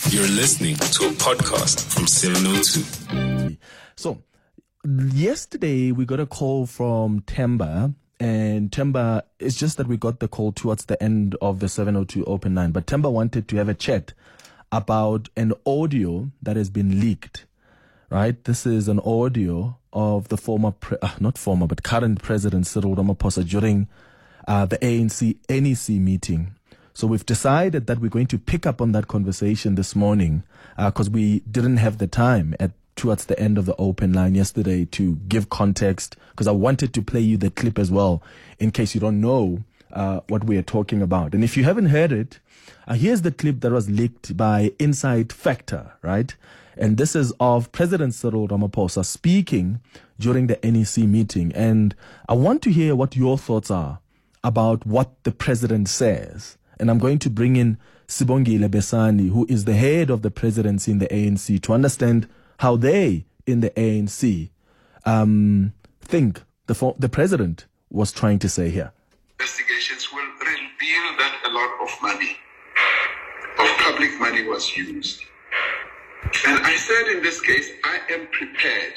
You're listening to a podcast from 702. So, yesterday we got a call from Temba, and Temba, it's just that we got the call towards the end of the 702 open line, but Temba wanted to have a chat about an audio that has been leaked, right? This is an audio of the current President Cyril Ramaphosa during the ANC NEC meeting. So we've decided that we're going to pick up on that conversation this morning because we didn't have the time towards the end of the open line yesterday to give context, because I wanted to play you the clip as well in case you don't know what we are talking about. And if you haven't heard it, here's the clip that was leaked by Inside Factor, right? And this is of President Cyril Ramaphosa speaking during the NEC meeting. And I want to hear what your thoughts are about what the president says. And I'm going to bring in Sibongile Besani, who is the head of the presidency in the ANC, to understand how they in the ANC think the president was trying to say here. Investigations will reveal that a lot of money, of public money, was used. And I said in this case, I am prepared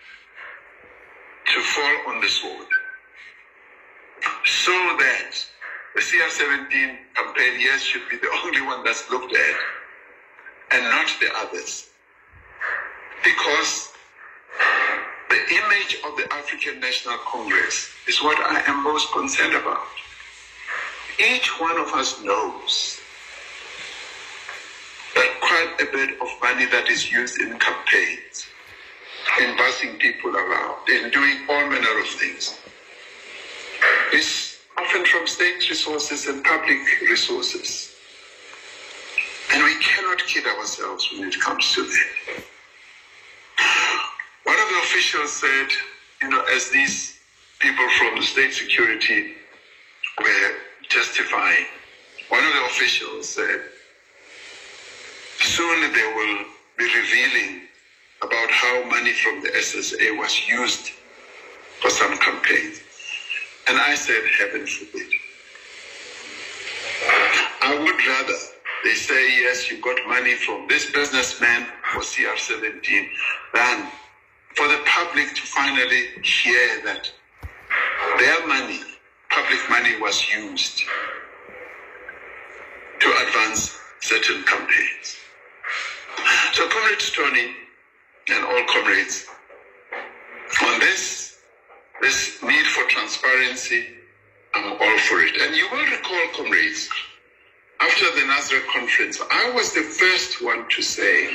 to fall on the sword so that the CR17 campaign, yes, should be the only one that's looked at and not the others. Because the image of the African National Congress is what I am most concerned about. Each one of us knows that quite a bit of money that is used in campaigns, in bussing people around, in doing all manner of things, is often from state resources and public resources. And we cannot kid ourselves when it comes to that. One of the officials said, as these people from the state security were testifying, one of the officials said, soon they will be revealing about how money from the SSA was used for some campaigns. And I said, heaven forbid. I would rather they say, yes, you got money from this businessman for CR17, than for the public to finally hear that their money, public money, was used to advance certain campaigns. So, Comrade Tony and all comrades, on this need for transparency, I'm all for it. And you will recall, comrades, after the Nazareth conference, I was the first one to say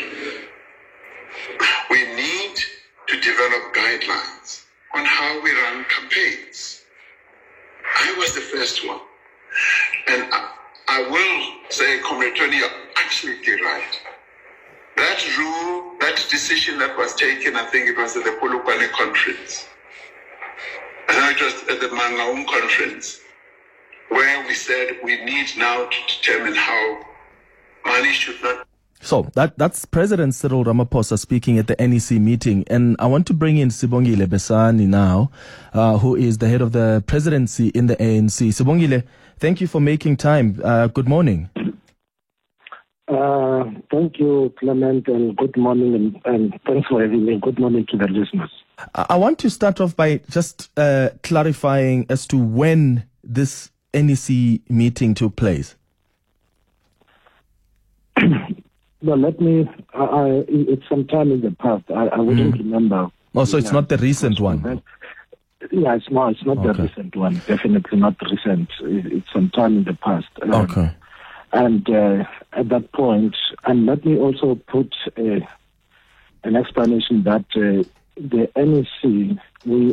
we need to develop guidelines on how we run campaigns. I was the first one. And I will say, Comrade Tony, you're absolutely right. That rule, that decision that was taken, I think it was at the Polokwane conference, and it was at the Mangaung conference, where we said we need now to determine how money should not. So that's President Cyril Ramaphosa speaking at the NEC meeting. And I want to bring in Sibongile Besani now, who is the head of the presidency in the ANC. Sibongile, thank you for making time. Good morning. Thank you, Clement, and good morning, and thanks for having me. Good morning to the listeners. I want to start off by just clarifying as to when this NEC meeting took place. Well, let me, it's some time in the past. I wouldn't remember. Oh, so it's not the recent one? Yeah, it's not the recent one. Definitely not recent. It's some time in the past. Okay. And at that point, and let me also put an explanation that the NEC, we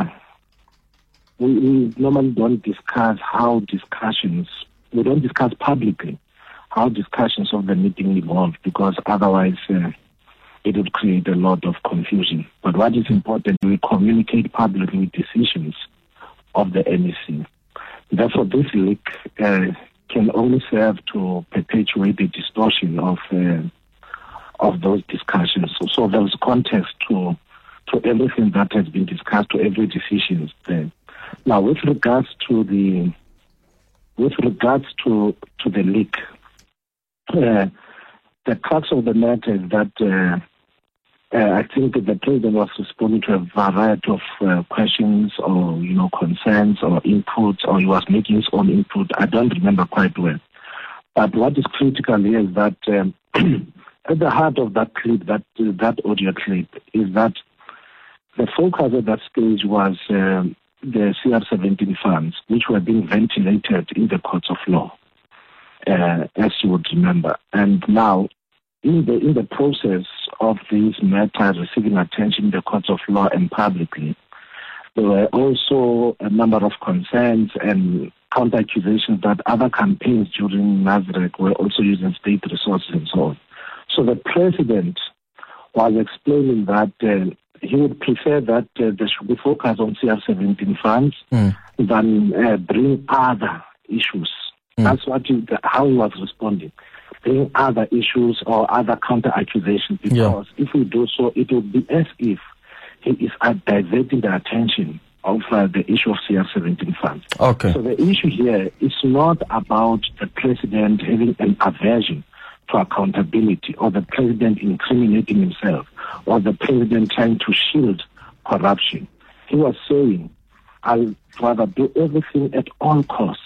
normally don't discuss we don't discuss publicly how discussions of the meeting evolved, because otherwise it would create a lot of confusion. But what is important, we communicate publicly decisions of the NEC. Therefore, this leak can only serve to perpetuate the distortion of those discussions. So there's context to everything that has been discussed, to every decision there. Now, with regards to the leak, the crux of the matter is that I think the president was responding to a variety of questions or, concerns or inputs, or he was making his own input. I don't remember quite well. But what is critical here is that at the heart of that clip, that audio clip, is that the focus at that stage was the CR17 funds, which were being ventilated in the courts of law, as you would remember. And now, in the process of these matters receiving attention in the courts of law and publicly, there were also a number of concerns and counter-accusations that other campaigns during Nasrec were also using state resources and so on. So the president was explaining that he would prefer that there should be focus on CR17 funds than bring other issues. That's how he was responding. Bring other issues or other counter-accusations, because if we do so, it would be as if he is diverting the attention of the issue of CR17 funds. Okay. So the issue here is not about the president having an aversion to accountability, or the president incriminating himself, or the president trying to shield corruption. He was saying, I'll rather do everything at all costs,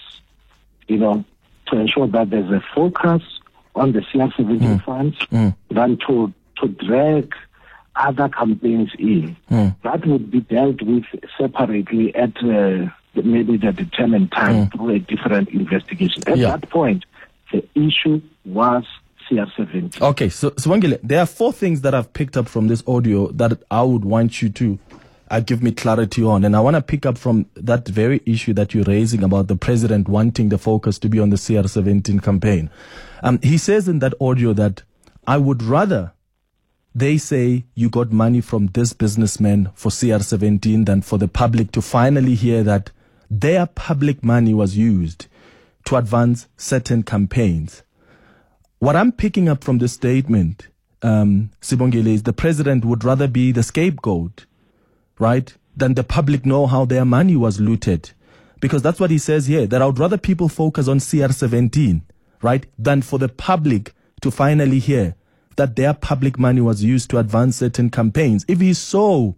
to ensure that there's a focus on the CR17 funds than to drag other campaigns in. That would be dealt with separately at maybe the determined time through a different investigation. At that point, the issue was CR17. Okay, so Sibongile, there are 4 things that I've picked up from this audio that I would want you to give me clarity on. And I want to pick up from that very issue that you're raising about the president wanting the focus to be on the CR17 campaign. He says in that audio that I would rather they say you got money from this businessman for CR17 than for the public to finally hear that their public money was used to advance certain campaigns. What I'm picking up from this statement, Sibongile, is the president would rather be the scapegoat, right, than the public know how their money was looted. Because that's what he says here, that I would rather people focus on CR17, right, than for the public to finally hear that their public money was used to advance certain campaigns. If he's so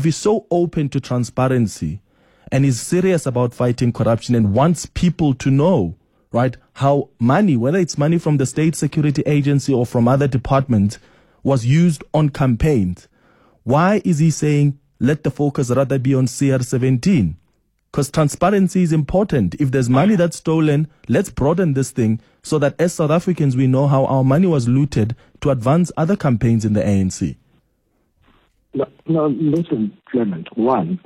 open to transparency and is serious about fighting corruption and wants people to know, right, how money, whether it's money from the state security agency or from other departments, was used on campaigns, why is he saying let the focus rather be on CR17? Because transparency is important. If there's money that's stolen, let's broaden this thing so that as South Africans, we know how our money was looted to advance other campaigns in the ANC. No, listen, Clement. One,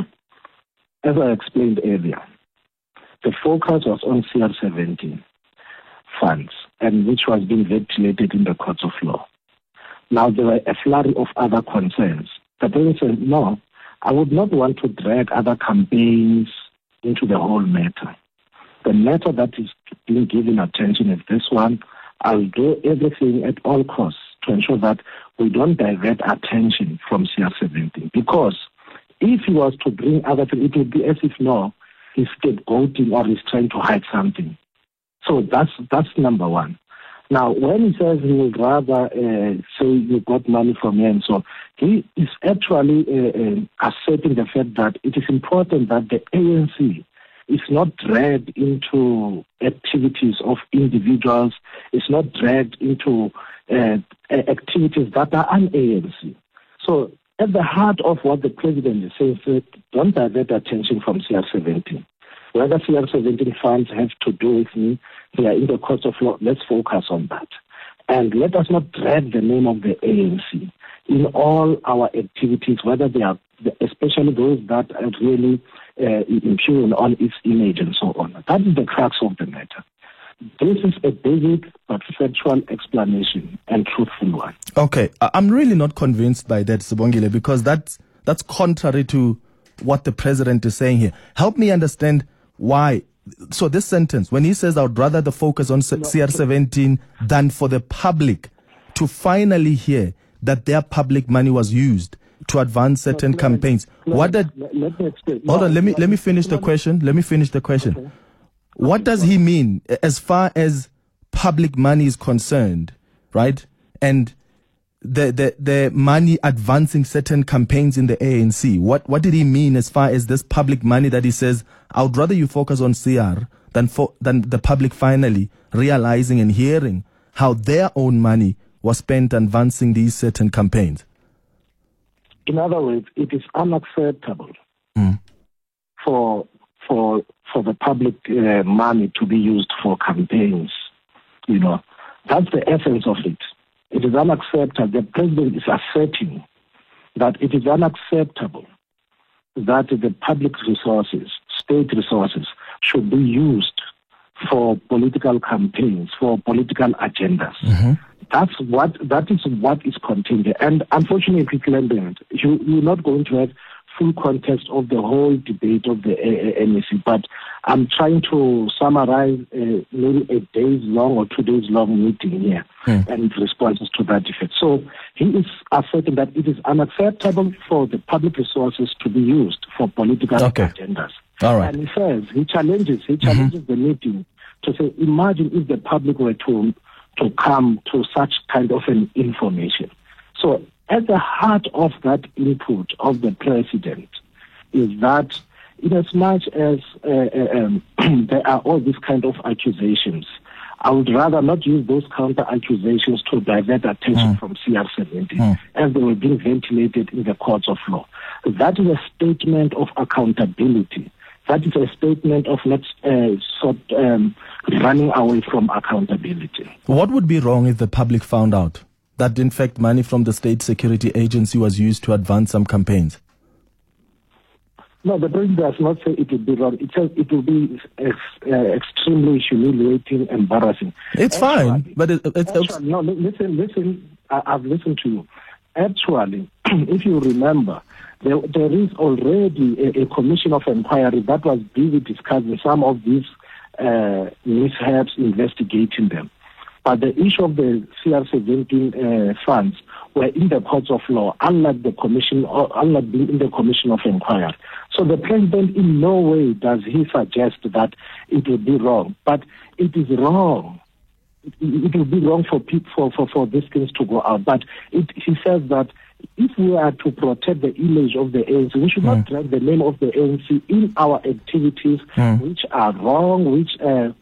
as I explained earlier, the focus was on CR17 funds, and which was being ventilated in the courts of law. Now, there were a flurry of other concerns. The president said, no, I would not want to drag other campaigns into the whole matter. The matter that is being given attention is this one. I'll do everything at all costs to ensure that we don't divert attention from CR17. Because if he was to bring other things, it would be as if, no, he's scapegoating or he's trying to hide something. So that's number one. Now, when he says he would rather say you got money from him, so he is actually asserting the fact that it is important that the ANC is not dragged into activities of individuals, it's not dragged into activities that are un-ANC. So at the heart of what the president is saying is don't divert attention from CR17. Whether CR17 funds have to do with me, they are in the courts of law, let's focus on that. And let us not drag the name of the ANC in all our activities, whether they are, especially those that are really impugn on its image and so on. That is the crux of the matter. This is a basic but factual explanation and truthful one. Okay, I'm really not convinced by that, Sibongile, because that's contrary to what the president is saying here. Help me understand why. So this sentence, when he says I would rather the focus on CR17 than for the public to finally hear that their public money was used to advance certain campaigns. What did? Let me explain. Hold on. Let me finish the question. Okay. What does he mean as far as public money is concerned? right? And the money advancing certain campaigns in the ANC. What did he mean as far as this public money that he says, I would rather you focus on CR than the public finally realizing and hearing how their own money was spent advancing these certain campaigns? In other words, it is unacceptable for the public money to be used for campaigns. You know, that's the essence of it. It is unacceptable. The president is asserting that it is unacceptable that the public resources, state resources, should be used for political campaigns, for political agendas. Mm-hmm. That is what is contained there. And unfortunately, Clement, you're not going to have full context of the whole debate of the NEC, but I'm trying to summarize maybe a days-long or 2 days-long meeting here and responses to that effect. So he is asserting that it is unacceptable for the public resources to be used for political agendas. All right. And he says, he challenges the meeting to say, imagine if the public were to come to such kind of an information. So at the heart of that input of the president is that in as much as there are all these kind of accusations, I would rather not use those counter accusations to divert attention from CR17 as they were being ventilated in the courts of law. That is a statement of accountability. That is a statement of not running away from accountability. What would be wrong if the public found out that, in fact, money from the State Security Agency was used to advance some campaigns? No, the president does not say it would be wrong. It says it will be extremely humiliating, embarrassing. It's fine, but actually, no, listen. I've listened to you. Actually, if you remember, there is already a commission of inquiry that was busy discussing some of these mishaps, investigating them. But the issue of the CR17 funds were in the courts of law, unlike the commission, unlike being in the commission of inquiry. So the president in no way does he suggest that it would be wrong, but it is wrong. It would be wrong for people for these things to go out. But he says that if we are to protect the image of the ANC, we should not drag the name of the ANC in our activities, which are wrong, which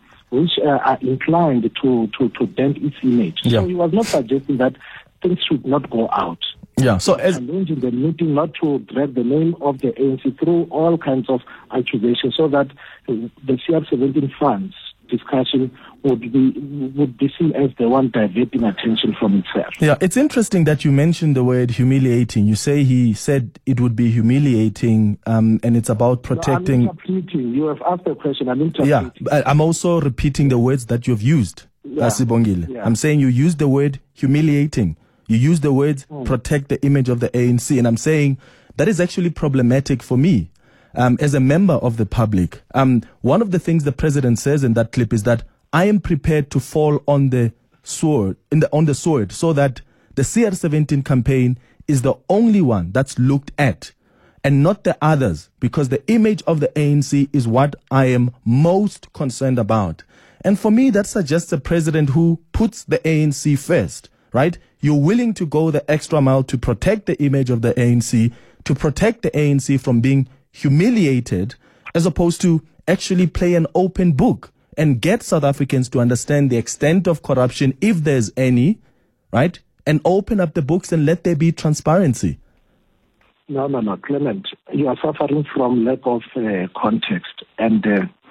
are inclined to dent its image. Yeah. So he was not suggesting that things should not go out. Yeah. So as challenging the meeting not to drag the name of the ANC through all kinds of accusations, so that the CR17 funds discussion would be seen as the one diverting attention from itself. Yeah, it's interesting that you mentioned the word humiliating. You say he said it would be humiliating, and it's about protecting. No, I'm interpreting. You have asked a question. I'm interpreting. Yeah, I'm also repeating the words that you've used, Sibongile. Yeah. I'm saying you used the word humiliating. You used the words protect the image of the ANC, and I'm saying that is actually problematic for me. As a member of the public, one of the things the president says in that clip is that I am prepared to fall on the sword, on the sword, so that the CR17 campaign is the only one that's looked at and not the others, because the image of the ANC is what I am most concerned about. And for me, that suggests a president who puts the ANC first, right? You're willing to go the extra mile to protect the image of the ANC, to protect the ANC from being humiliated, as opposed to actually play an open book and get South Africans to understand the extent of corruption, if there's any, right? And open up the books and let there be transparency. No, Clement, you are suffering from lack of context, and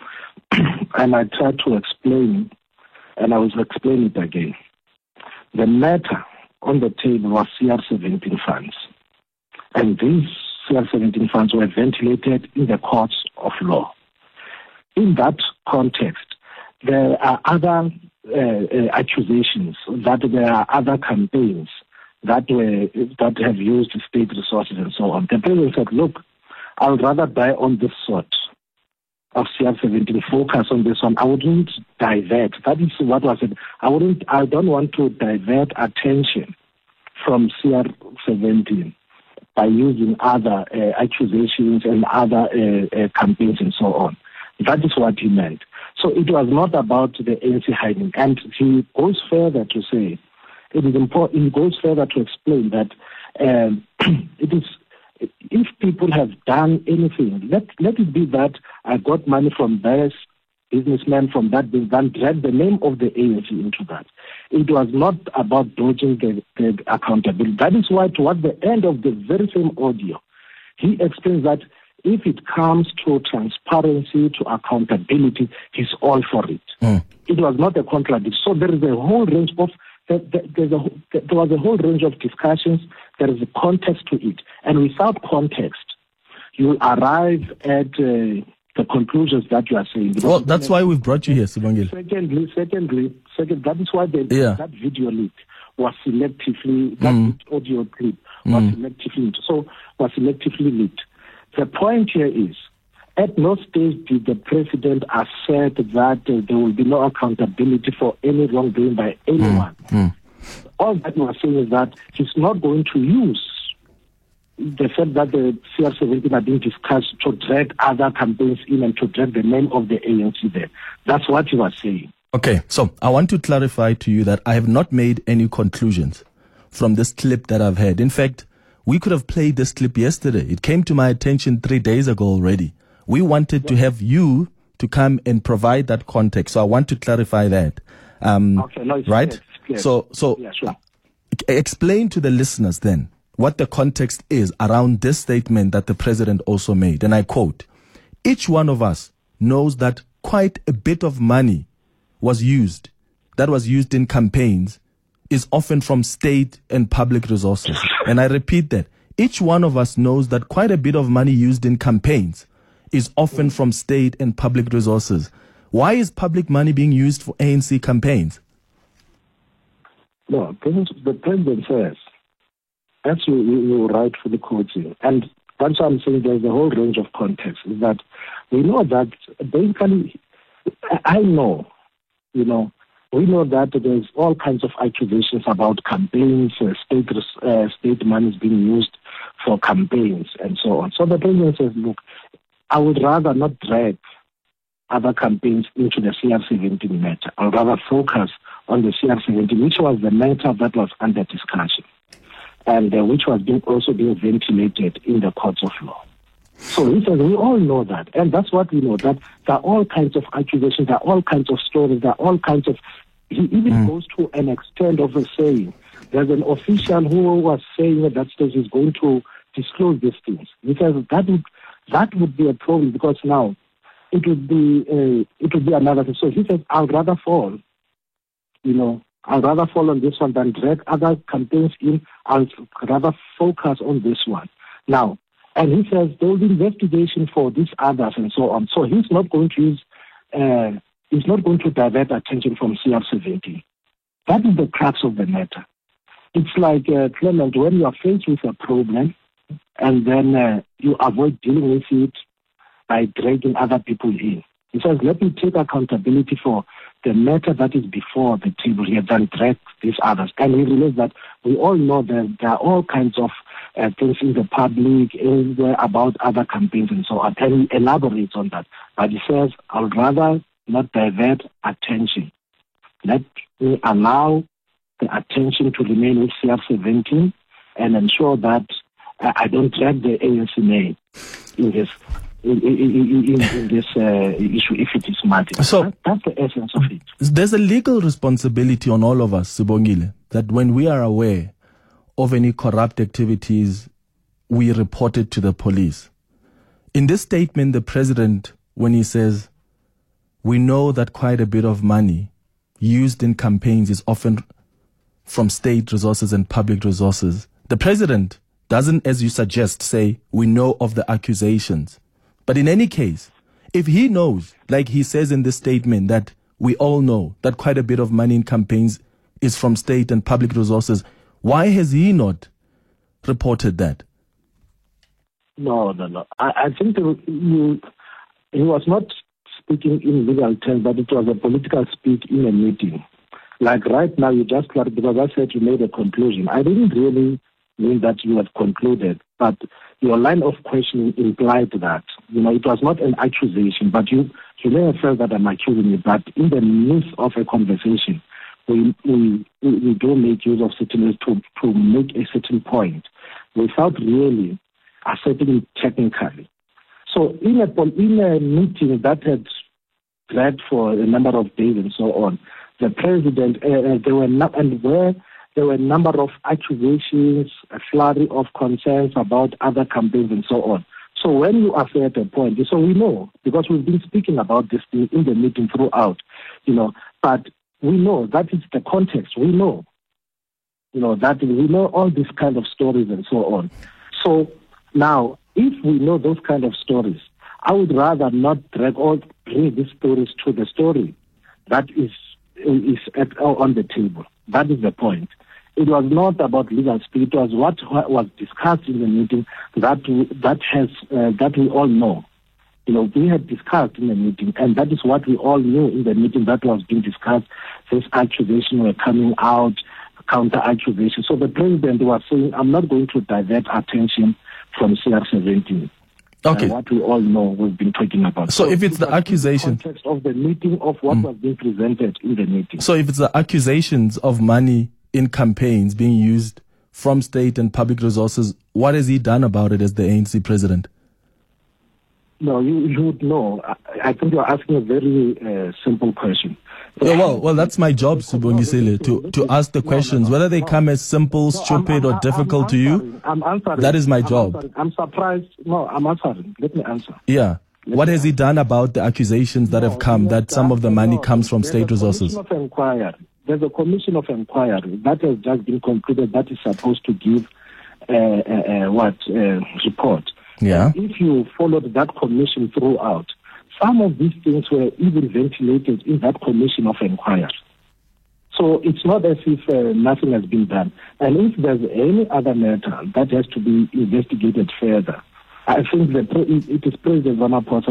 I tried to explain, and I will explain it again. The matter on the table was CR17 funds, and these CR17 funds were ventilated in the courts of law. In that context, there are other accusations that there are other campaigns that have used state resources and so on. The president said, look, I would rather die on this sort of CR17, focus on this one. I wouldn't divert. That is what was said. I don't want to divert attention from CR17 by using other accusations and other campaigns and so on. That is what he meant. So it was not about the ANC hiding. And he goes further to say, it is important. It goes further to explain that it is, if people have done anything, let it be that I got money from various businessmen from that business, drag the name of the ANC into that. It was not about dodging the accountability. That is why towards the end of the very same audio, he explains that if it comes to transparency, to accountability, he's all for it. It was not a contradiction. So there is a whole range of there was a whole range of discussions. There is a context to it, and without context, you will arrive at the conclusions that you are saying. Well, that's why we've brought you here, Sibongile. Secondly, that is why that video leak was selectively, that audio clip was selectively leaked. The point here is, at no stage did the president assert that there will be no accountability for any wrongdoing by anyone. All that he was saying is that he's not going to use the fact that the CR17 are being discussed to drag other campaigns in and to drag the name of the ANC there. That's what he was saying. Okay, so I want to clarify to you that I have not made any conclusions from this clip that I've heard. In fact, we could have played this clip yesterday. It came to my attention 3 days ago already. We wanted to have you to come and provide that context. So I want to clarify that. Right? Clear. So yeah, sure. Explain to the listeners then what the context is around this statement that the president also made. And I quote, "Each one of us knows that quite a bit of money was used in campaigns is often from state and public resources." And I repeat that. Each one of us knows that quite a bit of money used in campaigns is often from state and public resources. Why is public money being used for ANC campaigns? No, the president says, as you rightfully quoting, and that's why I'm saying there's a whole range of context, is that we know that basically, we know that there's all kinds of accusations about campaigns, state money is being used for campaigns and so on. So the president says, look, I would rather not drag other campaigns into the CR17 matter. I would rather focus on the CR17, which was the matter that was under discussion, and which was also being ventilated in the courts of law. So he says, we all know that, and that's what we know, that there are all kinds of accusations, there are all kinds of stories, there are all kinds of... He even goes to an extent of saying, there's an official who was saying at that stage he's going to disclose these things. He says that would be a problem, because now it would be another thing. So he says, I'd rather fall on this one than drag other campaigns in. I'd rather focus on this one. Now, and he says there will be investigation for these others and so on. So he's not going to divert attention from CR17. That is the crux of the matter. It's like, Clement, when you are faced with a problem and then you avoid dealing with it by dragging other people in. He says, let me take accountability for the matter that is before the table here, then drag these others. And he realized that we all know that there are all kinds of things in the public about other campaigns and so on. And he elaborates on that. But he says, I would rather not divert attention. Let me allow the attention to remain with CR17 and ensure that I don't drag the ANC name in this issue if it is muddy. So that's the essence of it. There's a legal responsibility on all of us, Sibongile, that when we are aware of any corrupt activities, we report it to the police. In this statement, the president, when he says, we know that quite a bit of money used in campaigns is often from state resources and public resources, the president doesn't, as you suggest, say, we know of the accusations. But in any case, if he knows, like he says in this statement, that we all know that quite a bit of money in campaigns is from state and public resources, why has he not reported that? No. I think he was not speaking in legal terms, but it was a political speak in a meeting. Like right now, you just clarified, because I said you made a conclusion. I didn't really mean that you have concluded, but your line of questioning implied that. It was not an accusation, but you may have felt that I'm accusing you, but in the midst of a conversation, we do make use of certain ways to make a certain point without really asserting it technically. So in a meeting that had dragged for a number of days and so on, the president, there were a number of accusations, a flurry of concerns about other campaigns and so on. So when you assert a point, so we know, because we've been speaking about this thing in the meeting throughout, but we know that is the context. We know, that we know all these kind of stories and so on. So now, if we know those kind of stories, I would rather not bring these stories to the story that is on the table. That is the point. It was not about legal speed. It was what was discussed in the meeting that we all know. We had discussed in the meeting, and that is what we all knew in the meeting that was being discussed. These accusations were coming out, counter accusations. So the president was saying, I'm not going to divert attention from CR17. Okay. What we all know we've been talking about. So if it's the accusation, the context of the meeting of what was being presented in the meeting. So if it's the accusations of money in campaigns being used from state and public resources, what has he done about it as the ANC president? No, you would know. I think you're asking a very simple question. Well, that's my job, Sibongisile, to ask the questions. Whether they come as simple, stupid, or difficult to you, I'm answering. That is my job. I'm surprised. No, I'm answering. Let me answer. Yeah. What has he done about the accusations that have come, that some of the money comes from state resources? There's a commission of inquiry that has just been concluded that is supposed to give report. Yeah. And if you followed that commission throughout, some of these things were even ventilated in that commission of inquiry. So it's not as if nothing has been done. And if there's any other matter that has to be investigated further, I think it is President Ramaphosa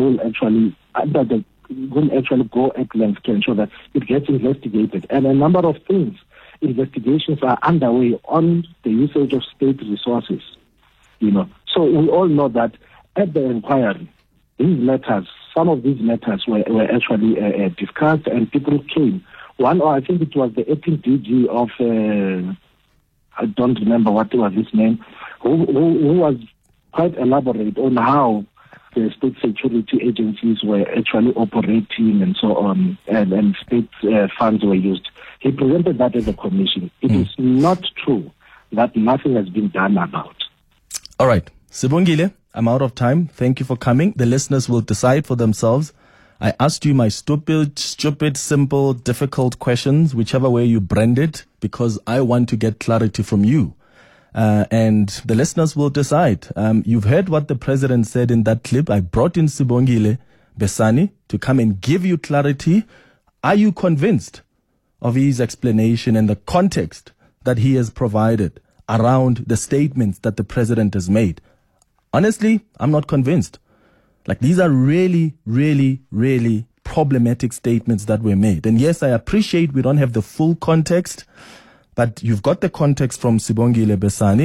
will actually go at length to ensure that it gets investigated. And a number of things, investigations are underway on the usage of state resources. So we all know that at the inquiry, some of these matters were actually discussed, and people came. I think it was the acting DG of, I don't remember what was his name, who was quite elaborate on how the state security agencies were actually operating and so on, and state funds were used. He presented that as a commission. It is not true that nothing has been done about. All right. Sibongile, I'm out of time. Thank you for coming. The listeners will decide for themselves. I asked you my stupid, simple, difficult questions, whichever way you brand it, because I want to get clarity from you. And the listeners will decide. You've heard what the president said in that clip. I brought in Sibongile Besani to come and give you clarity. Are you convinced of his explanation and the context that he has provided around the statements that the president has made? Honestly, I'm not convinced. These are really, really, really problematic statements that were made. And yes, I appreciate we don't have the full context, but you've got the context from Sibongile Besani.